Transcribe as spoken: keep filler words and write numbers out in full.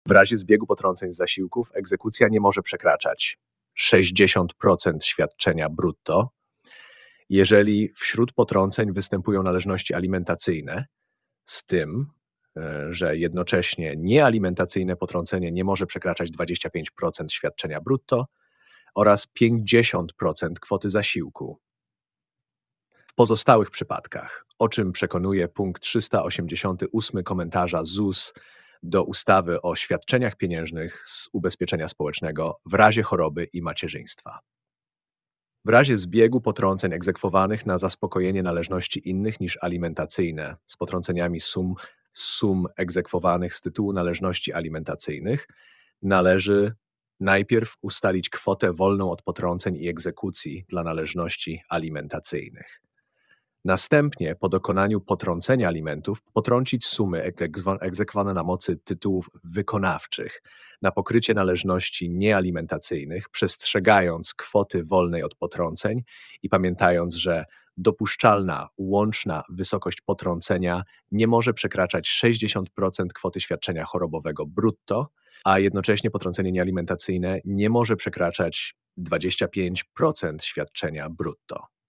W razie zbiegu potrąceń z zasiłków egzekucja nie może przekraczać sześćdziesiąt procent świadczenia brutto. Jeżeli wśród potrąceń występują należności alimentacyjne, z tym, e, że jednocześnie niealimentacyjne potrącenie nie może przekraczać dwadzieścia pięć procent świadczenia brutto oraz pięćdziesiąt procent kwoty zasiłku. W pozostałych przypadkach, o czym przekonuje punkt trzysta osiemdziesiąty ósmy komentarza Z U S do ustawy o świadczeniach pieniężnych z ubezpieczenia społecznego w razie choroby i macierzyństwa. W razie zbiegu potrąceń egzekwowanych na zaspokojenie należności innych niż alimentacyjne z potrąceniami sum, sum egzekwowanych z tytułu należności alimentacyjnych należy najpierw ustalić kwotę wolną od potrąceń i egzekucji dla należności alimentacyjnych. Następnie, po dokonaniu potrącenia alimentów, potrącić sumy egzekwo- egzekwowane na mocy tytułów wykonawczych na pokrycie należności niealimentacyjnych, przestrzegając kwoty wolnej od potrąceń i pamiętając, że dopuszczalna łączna wysokość potrącenia nie może przekraczać sześćdziesiąt procent kwoty świadczenia chorobowego brutto, a jednocześnie potrącenie niealimentacyjne nie może przekraczać dwadzieścia pięć procent świadczenia brutto.